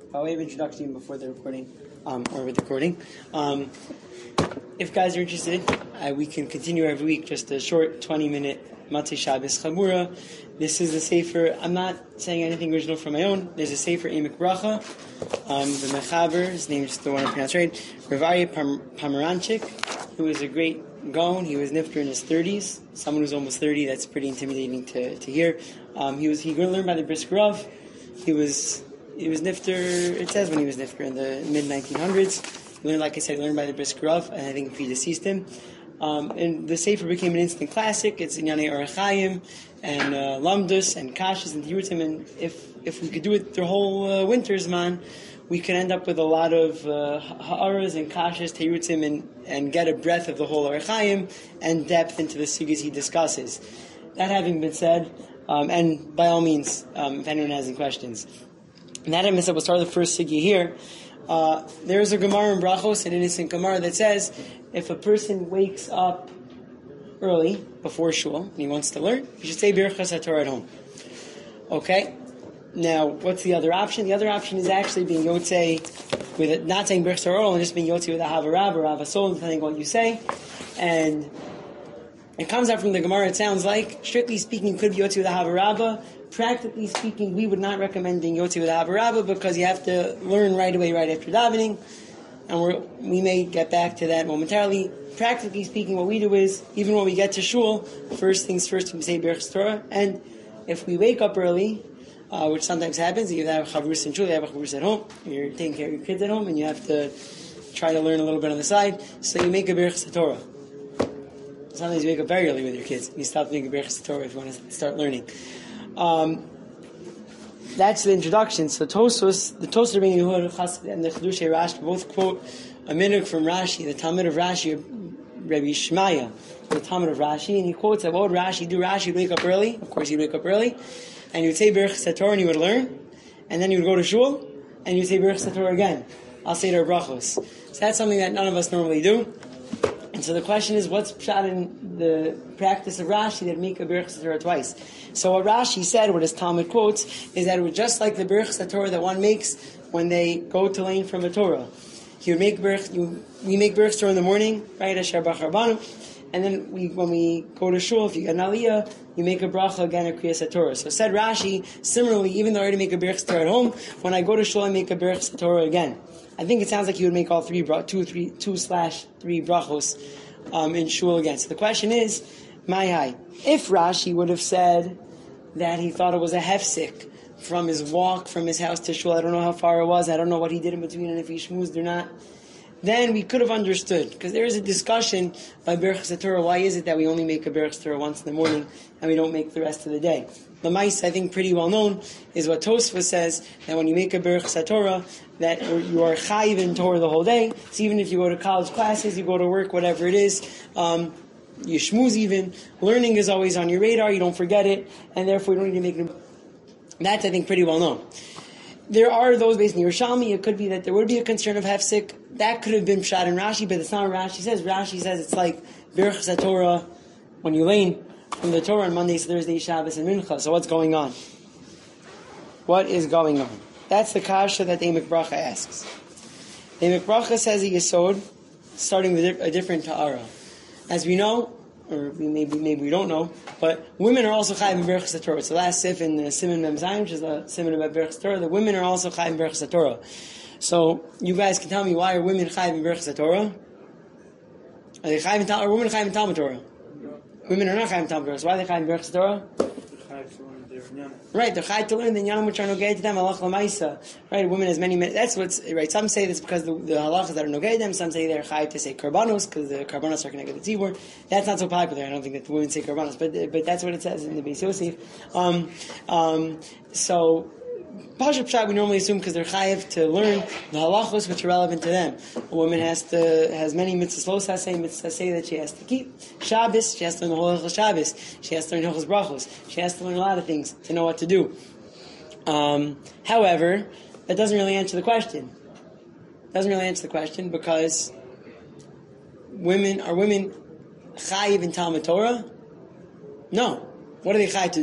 by way of introduction before the recording, or with the recording. If guys are interested, we can continue every week, just a short 20-minute Matzah Shabbos Chabura. This is a sefer. I'm not saying anything original from my own. There's a sefer Emek Bracha. The Mechaber, his name is the one I pronounced right, Rav Aryeh Pomeranchik, who is a great Gaon. He was nifter in his 30s. Someone who's almost 30, that's pretty intimidating to hear. He learned by the Brisker Rav. He was nifter, it says when he was nifter in the mid-1900s. He learned, like I said, he learned by the Brisker Rav, and I think he predeceased him. And the sefer became an instant classic. It's Inyanei Orach Chaim and Lamdus and Kashas and Tiyutim, and if we could do it the whole winter's man, we could end up with a lot of ha'aras and kashas, teyutzim, and get a breadth of the whole Orach Chaim and depth into the sugyas he discusses. That having been said, and by all means, if anyone has any questions, and that having said, we'll start the first sugya here. There is a Gemara in Brachos, an innocent Gemara, that says if a person wakes up early before shul and he wants to learn, he should say Birchas HaTorah at home. Okay. Now, what's the other option? The other option is actually being Yotzei with it, not saying Birchas HaTorah and just being Yotzei with a Havarab or Havasol, depending on what you say. And it comes out from the Gemara, it sounds like, strictly speaking, you could be Yotzei with a Havarabba. Practically speaking, we would not recommend being Yotzei with a Havarabba because you have to learn right away, right after davening. And we may get back to that momentarily. Practically speaking, what we do is, even when we get to shul, first things first, we say Birchas HaTorah. And if we wake up early, which sometimes happens, you have a chavrus in shul, you have a chavrus at home, you're taking care of your kids at home, and you have to try to learn a little bit on the side, so you make a Birchas HaTorah. Sometimes you wake up very early with your kids, and you stop making a Birchas HaTorah if you want to start learning. That's the introduction. So the Tosfos Rabbeinu Yehuda Chassid and the Chiddushei Rashi both quote a minhag from Rashi, the Talmud of Rashi, Rabbi Shmaya, the Talmud of Rashi, and he quotes that what would Rashi do? Rashi would wake up early. Of course, he'd wake up early, and you would say Birchas HaTorah and you would learn, and then you would go to shul, and you would say Birchas HaTorah again. I'll say to our brachos. So that's something that none of us normally do. And so the question is, what's shot in the practice of Rashi that make a Birchas HaTorah twice? So what Rashi said, what his Talmud quotes, is that it was just like the Birchas HaTorah that one makes when they go to learn from a Torah. We make Birchas HaTorah in the morning, right? Asher Bach Rabbanu. And then when we go to shul, if you get an aliyah, you make a bracha again at Kriyas HaTorah. So said Rashi, similarly, even though I already make a Birchas HaTorah at home, when I go to shul, I make a Birchas HaTorah again. I think it sounds like you would make all 2/3 brachos in shul again. So the question is, if Rashi would have said that he thought it was a hefsek from his walk from his house to shul, I don't know how far it was, I don't know what he did in between and if he shmoozed or not, then we could have understood. Because there is a discussion by Birchas HaTorah, why is it that we only make a Birchas HaTorah once in the morning and we don't make the rest of the day? The Mais, I think pretty well known, is what Tosfos says, that when you make a Birchas HaTorah, that you are chayiv in Torah the whole day. So even if you go to college classes, you go to work, whatever it is, you shmooze even, learning is always on your radar, you don't forget it, and therefore you don't need to make it. That's, I think, pretty well known. There are those based in Yerushalmi, it could be that there would be a concern of hefsek. That could have been pshat in Rashi, but it's not what Rashi says. Rashi says it's like Birchas HaTorah when you learn from the Torah on Mondays, Thursdays, Shabbos, and Mincha. So what's going on? What is going on? That's the kasha that the Emek Bracha asks. The Emek Bracha says a yesod, starting with a different ta'ara. As we know, or maybe we don't know, but women are also chayiv in Birchas HaTorah. It's the last sif in the Siman Mem Zayin, which is the Siman about Birchas HaTorah. The women are also chayiv in Birchas HaTorah. So you guys can tell me, why are women chayiv in Birchas HaTorah? Are they chayiv in Talmud? Are women chayiv in Talmud Torah? Women are not chayiv in Talmud Torah. So why are they chayiv in Birchas HaTorah? Right, they're chayiv to learn the Yanam which are nogay to them, halach l'maisa. Right, women has many. That's what's right. Some say this because the halachas that are nogay to them. Some say they're chayiv to say karbanos because the karbanos are connected to the tzibur. That's not so popular. I don't think that the women say karbanos, but that's what it says in the Beis Yosef. So Pashup Pshat we normally assume because they're chayiv to learn the halachos which are relevant to them. A woman has many mitzvahs, mitzvahs say that she has to keep. Shabbos, she has to learn the whole Hilchos Shabbos. She has to learn Hilchos Brachos. She has to learn a lot of things to know what to do. However, that doesn't really answer the question. Because women chayiv in Talmud Torah? No. What are they chayiv to do?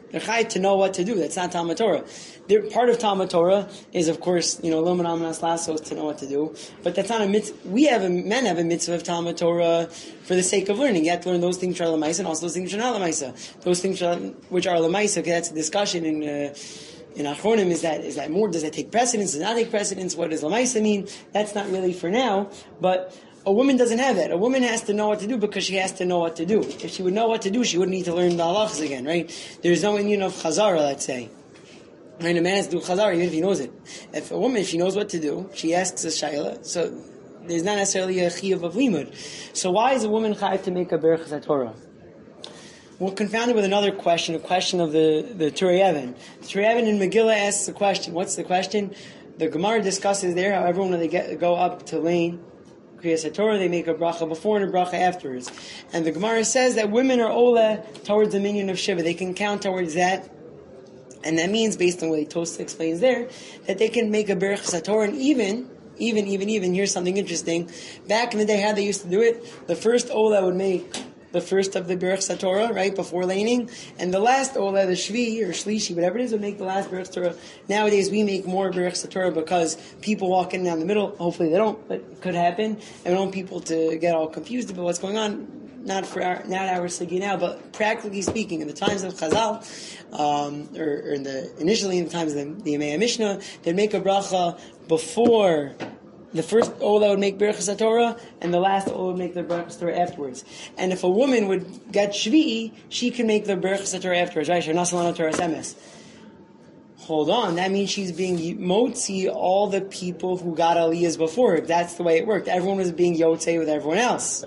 They're chayiv to know what to do. That's not Talmud Torah. Part of Talmud Torah is, of course, lo menam nas lasos, to know what to do. But that's not a mitzvah. Men have a mitzvah of Talmud Torah for the sake of learning. You have to learn those things which are lemaisa and also those things which are not lemaisa. Those things which are lemaisa, okay, that's a discussion in Achronim. Is that more? Does that take precedence? Does it not take precedence? What does lemaisa mean? That's not really for now, but a woman doesn't have that. A woman has to know what to do because she has to know what to do. If she would know what to do, she wouldn't need to learn the halachas again, right? There's no union of chazara, let's say. Right? A man has to do chazara even if he knows it. If a woman, if she knows what to do, she asks a shayla, so there's not necessarily a chiyuv of limud. So why is a woman chayiv to make a berachas Torah? We're confounded with another question, a question of the Turei Even. The Turei Even in Megillah asks a question. What's the question? The Gemara discusses there how everyone, when they go up to lane Kriyas Torah, they make a bracha before and a bracha afterwards. And the Gemara says that women are ola towards the minion of Shiva. They can count towards that. And that means, based on what Tosfos explains there, that they can make a berachas Torah. And even, here's something interesting. Back in the day, how they used to do it, the first ola would make the first of the berachas Torah, right, before laning, and the last ola, the shvi or shlishi, whatever it is, would make the last berachas Torah. Nowadays, we make more berachas Torah because people walk in down the middle. Hopefully, they don't, but it could happen. And we don't want people to get all confused about what's going on. Not our sigi now, but practically speaking, in the times of Chazal, initially in the times of the Yemei Mishnah, they'd make a bracha before. The first ola would make berachas Torah, and the last ola would make the berachas Torah afterwards. And if a woman would get shvi, she can make the berachas Torah afterwards, right? Shanasalana Torah Semes. Hold on, that means she's being motzi all the people who got aliyahs before her. That's the way it worked. Everyone was being yotzei with everyone else.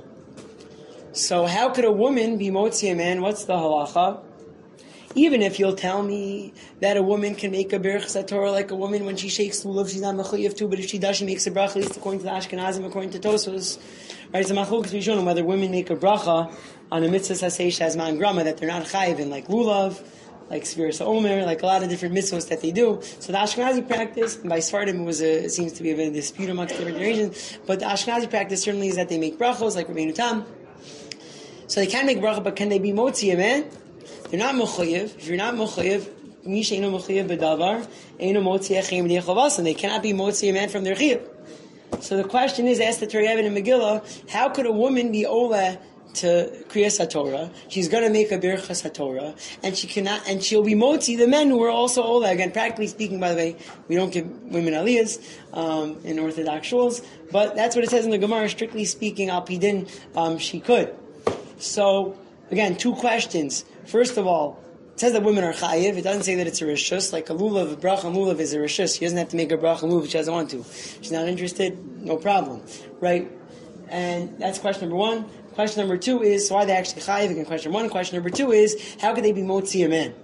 So how could a woman be motzi a man? What's the halacha? Even if you'll tell me that a woman can make a berachas Torah like a woman when she shakes lulav, she's not mechuyev too, but if she does, she makes a bracha, at least according to the Ashkenazim, according to Tosfos. Right, it's a machlokes rishonim whether women make a bracha on a mitzvah sasei shazman grama that they're not chayiv in, like lulav, like Sfiras Omer, like a lot of different mitzvahs that they do. So the Ashkenazi practice, and by Sfardim it seems to be a bit of dispute amongst different generations, but the Ashkenazi practice certainly is that they make brachos, like Rabbeinu Tam. So they can make bracha, but can they be motzi a man? They're not mechuyev. If you're not mechuyev, misha eno mechuyev bedavar, eno motzi echem b'nei, and they cannot be motzi a man from their chiyuv. So the question is, asked the Turei Even in Megillah, how could a woman be ola to Kriyas HaTorah? She's going to make a berachas HaTorah, and she cannot, and she'll be motzi the men who are also ola. Again, practically speaking, by the way, we don't give women aliyahs in Orthodox shuls, but that's what it says in the Gemara. Strictly speaking, al pidin, she could. So again, two questions. First of all, it says that women are chayiv. It doesn't say that it's a rishus. Like a lulav, a bracha lulav is a rishus. She doesn't have to make a bracha lulav if she doesn't want to. She's not interested, no problem. Right? And that's question number one. Question number two is, so are they actually chayiv? Again, question one. Question number two is, how could they be motzi a man?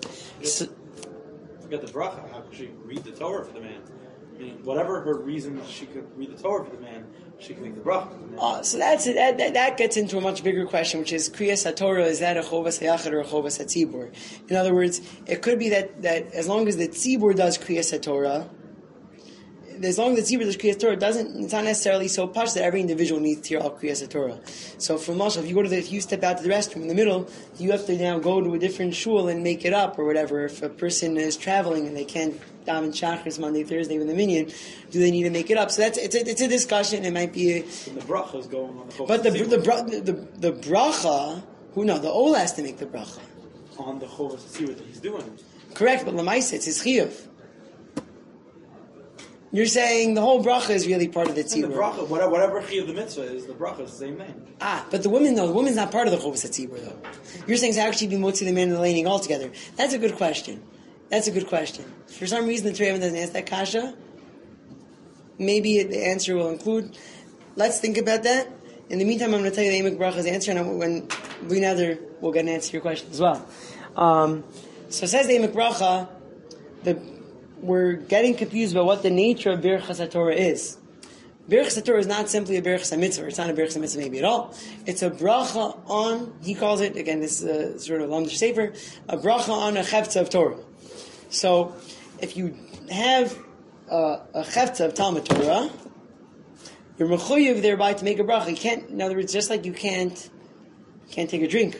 Forget the bracha. How could she read the Torah for the man? I mean, whatever her reason she could read the Torah for the man, she can make the bracha. So that's it. That gets into a much bigger question, which is Kriyas HaTorah, is that a chovas hayachid or a chovas hatzibur? In other words, it could be that as long as the tzibur does Kriyas HaTorah, as long as the tzibur does Kriyas HaTorah, it's not necessarily so posh that every individual needs to hear all Kriyas HaTorah. So for Moshe, if you step out to the restroom in the middle, you have to now go to a different shul and make it up or whatever. If a person is traveling and they can't daven shachris Monday, Thursday with the minyan, do they need to make it up? So it's a discussion. It might be. The bracha is going on the chovas. But the bracha, the ola has to make the bracha on the chovas to see what he's doing. Correct, but lamaisa it's his chiyuv. You're saying the whole bracha is really part of the tzibur. The bracha, whatever chiyuv the mitzvah is, the bracha is the same thing. But the woman's not part of the chovas tzibur though. You're saying it's actually be motzi the man and the laning altogether. That's a good question. For some reason, the Turei Even doesn't ask that kasha. Maybe the answer will include. Let's think about that. In the meantime, I'm going to tell you the Emek Bracha's answer, and when we Nader will get an answer to your question as well. So says the Emek Bracha, we're getting confused about what the nature of Berachas HaTorah is. Berachas HaTorah is not simply a Berachas HaMitzvah. It's not a Berachas HaMitzvah maybe at all. It's a bracha on, he calls it, again, this is sort of Lamdish Sefer, a bracha on a Chefza of Torah. So, if you have a Chefza of Talmud Torah, you're mechuyev thereby to make a bracha. You can't, in other words, just like you can't take a drink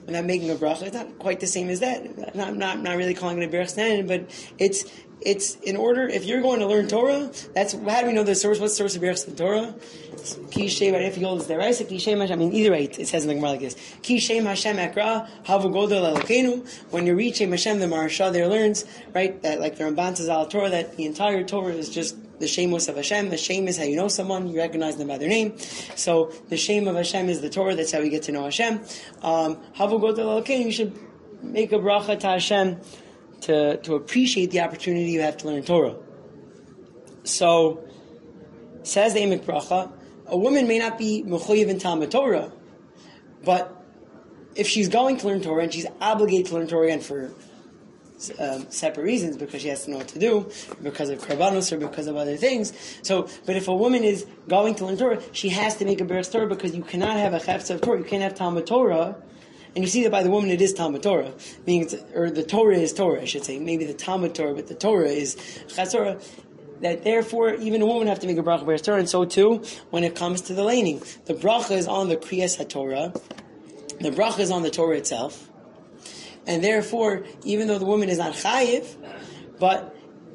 we're not making a bracha. It's not quite the same as that. Not really calling it a berach stanin, but it's in order. If you're going to learn Torah, that's how do we know the source? What's the source of berachas in Torah? Ki shem. If you hold this deraisa, ki shem Hashem. I mean, either way, it says in the Gemara like this: Ki shem Hashem ekra havu godel elokeinu. When you read Shem Hashem, the Maharsha there learns right that like the Ramban says al Torah that the entire Torah is just the shemos of Hashem. The shem is how you know someone, you recognize them by their name. So the shem of Hashem is the Torah. That's how we get to know Hashem. Havu godel elokeinu. You should make a bracha to Hashem to appreciate the opportunity you have to learn Torah. So says the Emek Bracha, a woman may not be mechuyev in Talmud Torah, but if she's going to learn Torah and she's obligated to learn Torah again for separate reasons, because she has to know what to do, because of karbanos or because of other things. So, but if a woman is going to learn Torah, she has to make a berach Torah, because you cannot have a chefetz of Torah. You can't have Talmud Torah. And you see that by the woman it is Talmud Torah, meaning or the Torah is Torah, I should say. Maybe the Talmud Torah, but the Torah is Chatzorah. That therefore, even a woman have to make a bracha berach Torah, and so too when it comes to the laning. The bracha is on the Kriyas HaTorah. The bracha is on the Torah itself. And therefore, even though the woman is not chayiv, but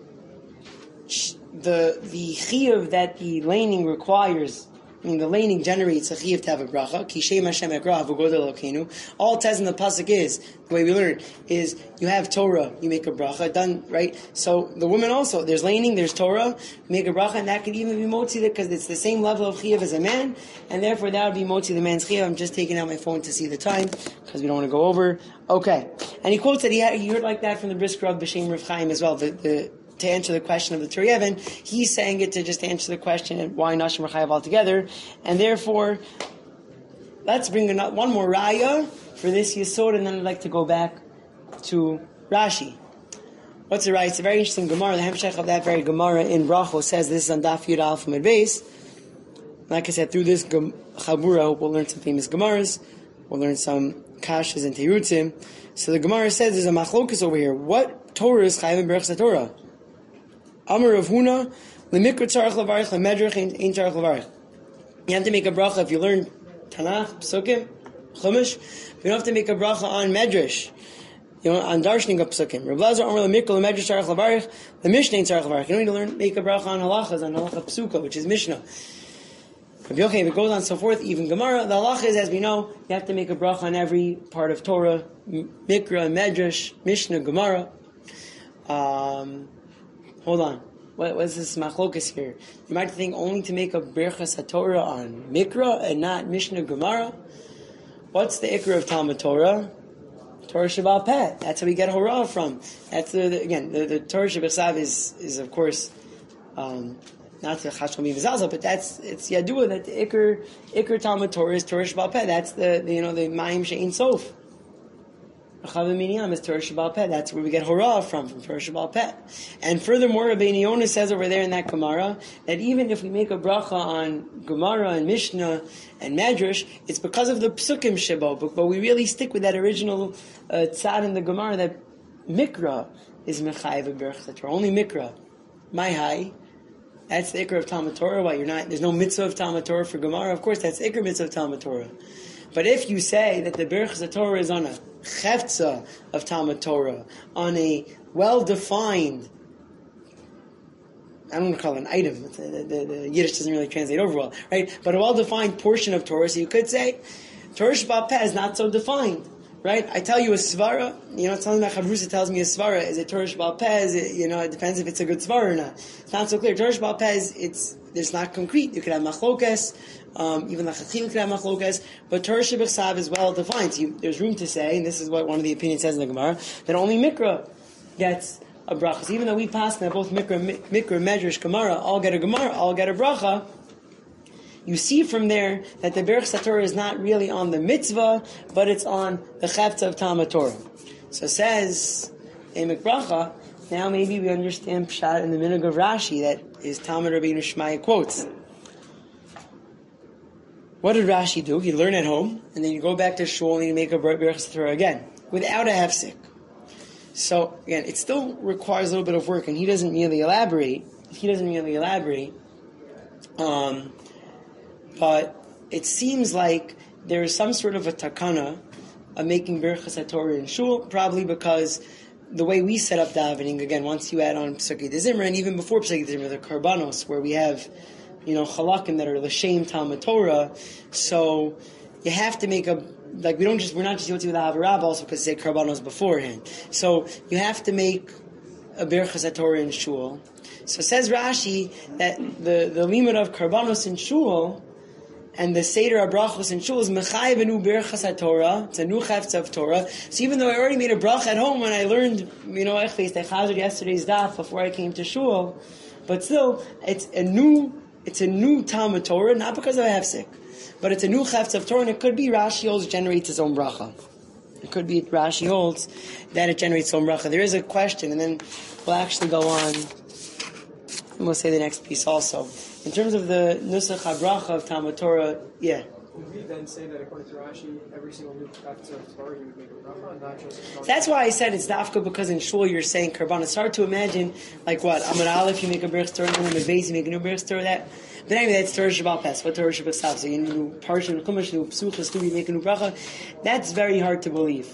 the chiyuv that the laning requires, I mean, the laning generates a chiyuv to have a bracha. Ki shem Hashem ekra havu godel elokeinu. All it says in the pasuk is, the way we learn, is you have Torah, you make a bracha, done, right? So the woman also, there's laning, there's Torah, you make a bracha, and that could even be motzi, because it's the same level of chiyuv as a man, and therefore that would be motzi the man's chiyuv. I'm just taking out my phone to see the time, because we don't want to go over. Okay. And he quotes that he heard like that from the Brisker of B'Shem Rav Chaim as well, to answer the question of the Tur Yevon. He's saying it to just answer the question and why Nashim Rechayev altogether. And therefore, let's bring one more raya for this Yesod, and then I'd like to go back to Rashi. What's the raya? It's a very interesting Gemara. The Hemshech of that very Gemara in Brachos says this is on Daf Yud Aleph Amud Beis. Like I said, through this Chabura, I hope we'll learn some famous Gemaras. We'll learn some Kashas and Teirutzim. So the Gemara says there's a machlokus over here. What Torah is Chayav in Berachas Torah? Amar Rav Huna, Lemikra tzarech levarich, lemedrach ein tzarech levarich. You have to make a bracha if you learn Tanakh, Psukim, Chumash. You don't have to make a bracha on Medrash, on Darshaning of Psukim. Rav Lazar Amar Lemikra lemedrach tzarech levarich, lemishnah ein tzarech levarich. You don't need to make a bracha on halachas, on halacha Psuka, which is Mishnah. If it goes on and so forth, even Gemara, the halacha is, as we know, you have to make a bracha on every part of Torah, Mikra, Medrash, Mishnah, Gemara. Hold on. What is this machlokas here? You might think only to make a berachas HaTorah on Mikra and not Mishnah Gemara. What's the ikra of Talmud Torah? Torah Sheba'al Peh. That's how we get Horah from. That's the Torah Sheba'al is of course not the Chashmomi V'Zalza, but it's Yadua that the ikra Talmud Torah is Torah Sheba'al Peh. That's the Mayim She'ein Sof. Chav Minyam is Torah Sheba'al Peh. That's where we get Horah from Torah Sheba'al Peh. And furthermore, Rabbeinu Yonah says over there in that Gemara that even if we make a bracha on Gemara and Mishnah and Medrash, it's because of the Psukim Sheba. But we really stick with that original tzad in the Gemara that Mikra is Mechayev Berachas Torah. Only Mikra. My high. That's the ikra of Talmud Torah. Why there's no mitzvah of Talmud Torah for Gemara? Of course, that's the ikra mitzvah of Talmud Torah. But if you say that the berachas Torah is on a cheftza of Talmud Torah, on a well-defined, I don't want to call it an item, the Yiddish doesn't really translate over well, right? But a well-defined portion of Torah, so you could say, Torah Sheba'al Peh is not so defined, right? I tell you a svara, something that Chavrusa tells me a svara, is it Torah Sheba'al Peh? Is it, it depends if it's a good svara or not. It's not so clear. Torah Sheba'al Peh it's not concrete. You could have machlokas, even lachachim could have machlokas, but Torah Sheba'al is well defined. So there's room to say, and this is what one of the opinions says in the Gemara, that only Mikra gets a bracha. So even though we pass that both Mikra, Medrash, Gemara all get a bracha, you see from there that the Berachas HaTorah is not really on the mitzvah, but it's on the cheftza of Talmud Torah. So says Emek Bracha, now maybe we understand Pshat in the minhag of Rashi that is Talmud Rabbeinu Shmaya quotes. What did Rashi do? He'd learn at home, and then you go back to shul and you make a Berachas Torah again, without a hefsek. So, again, it still requires a little bit of work, and he doesn't really elaborate. But it seems like there is some sort of a takana of making Birchas HaTorah in shul? Probably because the way we set up davening, again, once you add on Pesukei D'Zimra, and even before Pesukei D'Zimra, the Karbanos, where we have, Chalakim that are L'Shem Talmud Torah, so you have to make we're not just Yotzi with the Havarab also because they say Karbanos beforehand. So you have to make a Birchas HaTorah in shul. So says Rashi that the limit of Karbanos in shul and the Seder HaBrachos in shul is Mechayev a new Birchas HaTorah. It's a new Chefetz of Torah. So even though I already made a brach at home when I learned, I chazed yesterday's daf before I came to shul, but still, it's a new Talmud Torah, not because of a hefsek, but it's a new Chefetz of Torah, and it could be Rashi holds generates his own bracha. It could be Rashi holds that it generates its own bracha. There is a question, and then we'll actually go on, and we'll say the next piece also. In terms of the Nusach HaBracha of Talmud Torah, yeah. Would we then say that according to Rashi, every single new chapter of Torah you would make a bracha, not just... That's why I said it's dafka, because in shul you're saying karban. It's hard to imagine, Amud Aleph you make a Birchas Torah, and then Amud Beis you make a new Birchas Torah, but anyway, that's Torah Shabbat Pes. What Torah Shabbat Sav? So you do Parsha and Chumash, you do Psuchas, you make a new bracha. That's very hard to believe.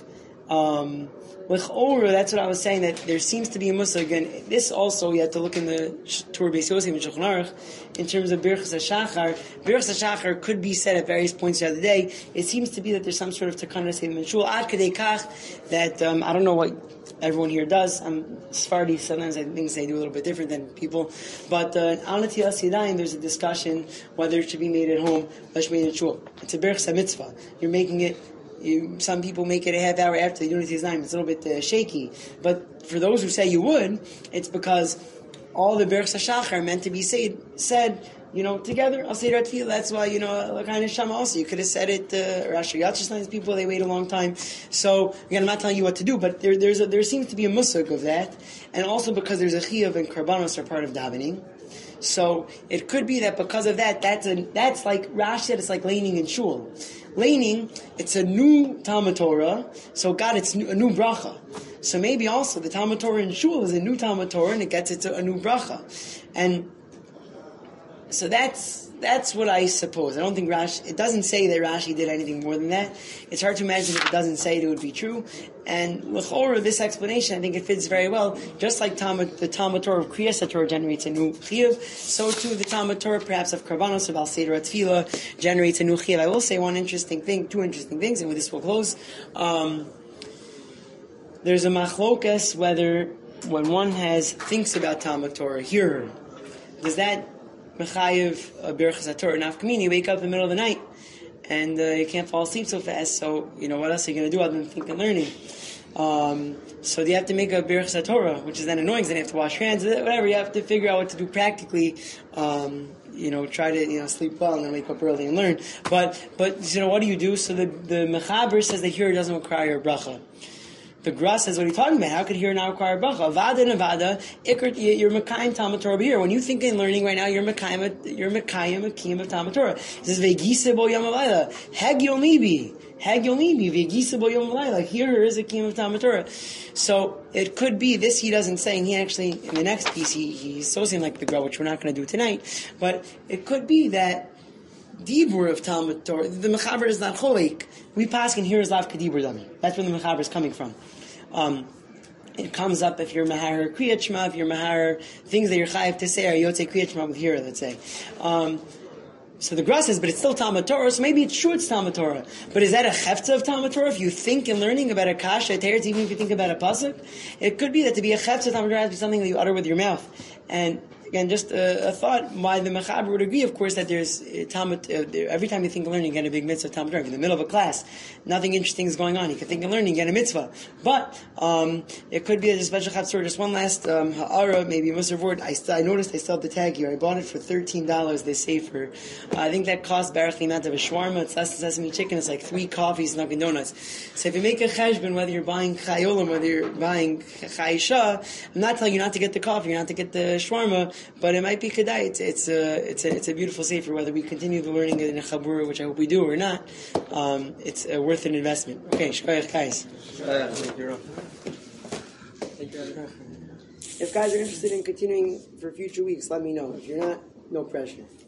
With Ora, that's what I was saying, that there seems to be a Musa. Again, this also, you have to look in the Torah Beis Yosef and Shulchan Aruch, in terms of Birchas HaShachar. Birchas HaShachar could be said at various points throughout the day. It seems to be that there's some sort of Takana Seidim in Shul, Ad Kadei Kach, that, I don't know what everyone here does. Sephardi, sometimes I think they do a little bit different than people. But, Al Netilas Yadayim, there's a discussion whether it should be made at home, or it should be made in Shul. It's a Birchas HaMitzvah. You're making it, some people make it a half hour after the Unity is 9. It's a little bit shaky. But for those who say you would, it's because all the Birchas HaShachar are meant to be said, together. I'll say Tefillah. That's why, L'Kain Shama also. You could have said it, Rashi Yatzishlan's people, they wait a long time. So, again, I'm not telling you what to do, but there seems to be a musuk of that. And also because there's a chiyuv and karbanos are part of davening. So, it could be that because of that, that's like, Rashi said, it's like laning in shul. Laning, it's a new Talmud Torah, so it's a new bracha. So maybe also the Talmud Torah in shul is a new Talmud Torah, and it gets a new bracha. And so that's what I suppose. I don't think it doesn't say that Rashi did anything more than that. It's hard to imagine if it doesn't say it would be true. And l'chora, this explanation, I think it fits very well. Just like the Talmud Torah of Kriyas HaTorah generates a new chiyuv, so too the Talmud Torah, perhaps of Karbanos, of Al Seder Tefillah, generates a new chiyuv. I will say two interesting things, and with this we'll close. There's a machlokas whether when one thinks about Talmud Torah, does that mechayev a Birchas HaTorah? Nafkamini, you wake up in the middle of the night and you can't fall asleep so fast, so what else are you going to do other than think and learning? So you have to make a Birchas HaTorah, which is then annoying, then you have to wash your hands, whatever, you have to figure out what to do practically, try to, sleep well and then wake up early and learn. But what do you do? So the Mechaber says that here it doesn't require a bracha. The Gra says, what are you talking about? How could here now require bracha? Avada and Avada, you're Mekayim Talmud Torah here. When you think in learning right now, you're Mekayim a Kiyam of Talmud Torah. It says, V'gisa bo yom alayla. Heg yom libi. V'gisa bo yom alayla. Here is a Kiyam of Talmud Torah. So, it could be, this he doesn't say, and he actually, in the next piece, he's associating like the Gra, which we're not going to do tonight, but it could be that Dibur of Talmud Torah, the Mechaber is not cholik. We pass and here is Lav Kadibur Dami. That's where the Mechaber is coming from. It comes up if you're Mahar Kriyat Shema, if you're Mahar, things that you're chayiv to say are Yotzei Kriyat Shema with here, let's say. So the Gra says, but it's still Talmud Torah, so maybe it's true it's Talmud Torah. But is that a chefta of Talmud Torah? If you think in learning about a kasha, a teretz, even if you think about a pasuk, it could be that to be a chefta of Talmud Torah has to be something that you utter with your mouth. And again, just a thought why the Mechaber would agree, of course, that there's Talmud, every time you think of learning, you get a big mitzvah of Talmud Torah. In the middle of a class, nothing interesting is going on. You can think of learning, you get a mitzvah. But it could be a special chatzor. Just one last ha'ara, maybe a Musar word. I noticed I still have the tag here. I bought it for $13. They say for, I think that costs barely the amount of a shawarma. It's less than sesame chicken. It's like 3 coffees and Dunkin' Donuts. So if you make a cheshbon, whether you're buying chayolim, whether you're buying chayisha, I'm not telling you not to get the coffee, not to get the shawarma, but it might be kedai. It's a beautiful sefer. Whether we continue the learning in a chabura, which I hope we do, or not, it's worth an investment. Okay, shkoyach guys. If guys are interested in continuing for future weeks, let me know. If you're not, no pressure.